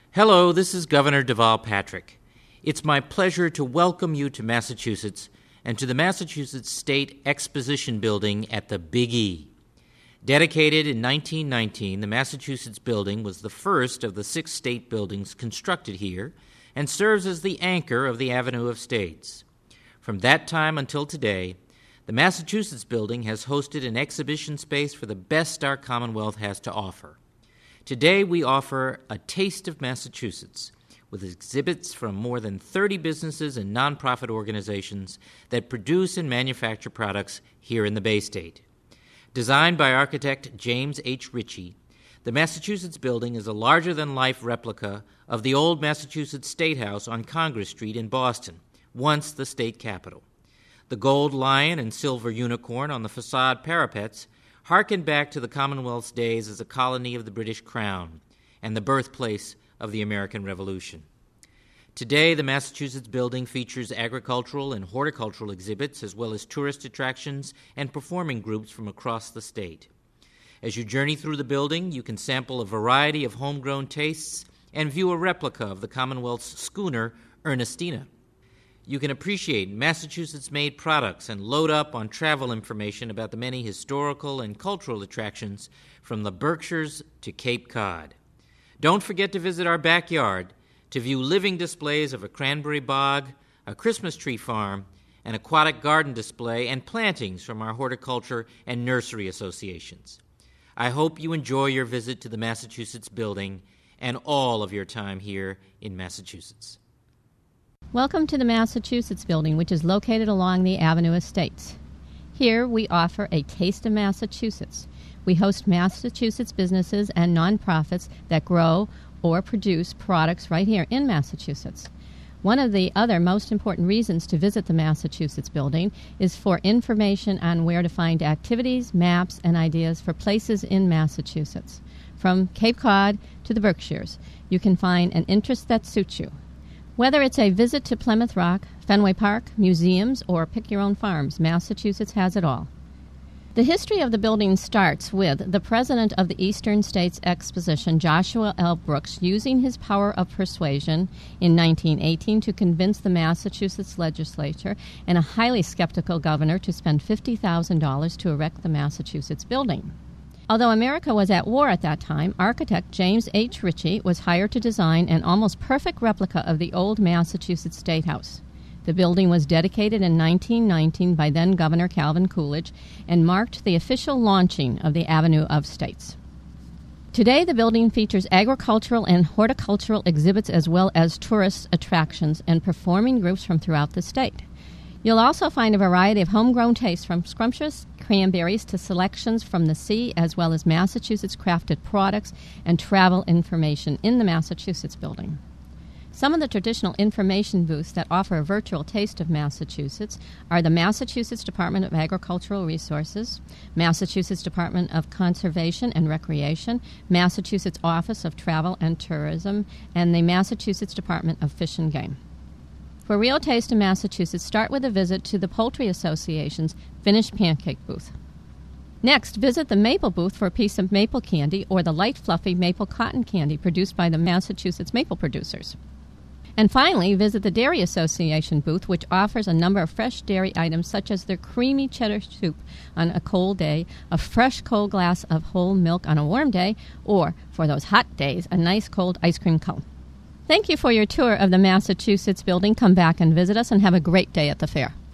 Hello, this is Governor Deval Patrick. It's my pleasure to welcome you to Massachusetts and to the Massachusetts State Exposition Building at the Big E. Dedicated in 1919, the Massachusetts Building was the first of the 6 state buildings constructed here and serves as the anchor of the Avenue of States. From that time until today, the Massachusetts Building has hosted an exhibition space for the best our Commonwealth has to offer. Today we offer a taste of Massachusetts with exhibits from more than 30 businesses and nonprofit organizations that produce and manufacture products here in the Bay State. Designed by architect James H. Ritchie, the Massachusetts Building is a larger-than-life replica of the old Massachusetts State House on Congress Street in Boston, once the state capitol. The gold lion and silver unicorn on the facade parapets harken back to the Commonwealth's days as a colony of the British Crown and the birthplace of the American Revolution. Today, the Massachusetts Building features agricultural and horticultural exhibits as well as tourist attractions and performing groups from across the state. As you journey through the building, you can sample a variety of homegrown tastes and view a replica of the Commonwealth's schooner, Ernestina. You can appreciate Massachusetts-made products and load up on travel information about the many historical and cultural attractions from the Berkshires to Cape Cod. Don't forget to visit our backyard to view living displays of a cranberry bog, a Christmas tree farm, an aquatic garden display, and plantings from our horticulture and nursery associations. I hope you enjoy your visit to the Massachusetts Building and all of your time here in Massachusetts. Welcome to the Massachusetts Building, which is located along the Avenue of States. Here we offer a taste of Massachusetts. We host Massachusetts businesses and nonprofits that grow or produce products right here in Massachusetts. One of the other most important reasons to visit the Massachusetts Building is for information on where to find activities, maps, and ideas for places in Massachusetts. From Cape Cod to the Berkshires, you can find an interest that suits you. Whether it's a visit to Plymouth Rock, Fenway Park, museums, or pick your own farms, Massachusetts has it all. The history of the building starts with the president of the Eastern States Exposition, Joshua L. Brooks, using his power of persuasion in 1918 to convince the Massachusetts legislature and a highly skeptical governor to spend $50,000 to erect the Massachusetts Building. Although America was at war at that time, architect James H. Ritchie was hired to design an almost perfect replica of the old Massachusetts State House. The building was dedicated in 1919 by then-Governor Calvin Coolidge and marked the official launching of the Avenue of States. Today, the building features agricultural and horticultural exhibits as well as tourist attractions and performing groups from throughout the state. You'll also find a variety of homegrown tastes from scrumptious cranberries to selections from the sea, as well as Massachusetts crafted products and travel information in the Massachusetts Building. Some of the traditional information booths that offer a virtual taste of Massachusetts are the Massachusetts Department of Agricultural Resources, Massachusetts Department of Conservation and Recreation, Massachusetts Office of Travel and Tourism, and the Massachusetts Department of Fish and Game. For a real taste of Massachusetts, start with a visit to the Poultry Association's Finished Pancake booth. Next, visit the Maple booth for a piece of maple candy or the light, fluffy maple cotton candy produced by the Massachusetts maple producers. And finally, visit the Dairy Association booth, which offers a number of fresh dairy items such as their creamy cheddar soup on a cold day, a fresh cold glass of whole milk on a warm day, or, for those hot days, a nice cold ice cream cone. Thank you for your tour of the Massachusetts Building. Come back and visit us and have a great day at the fair.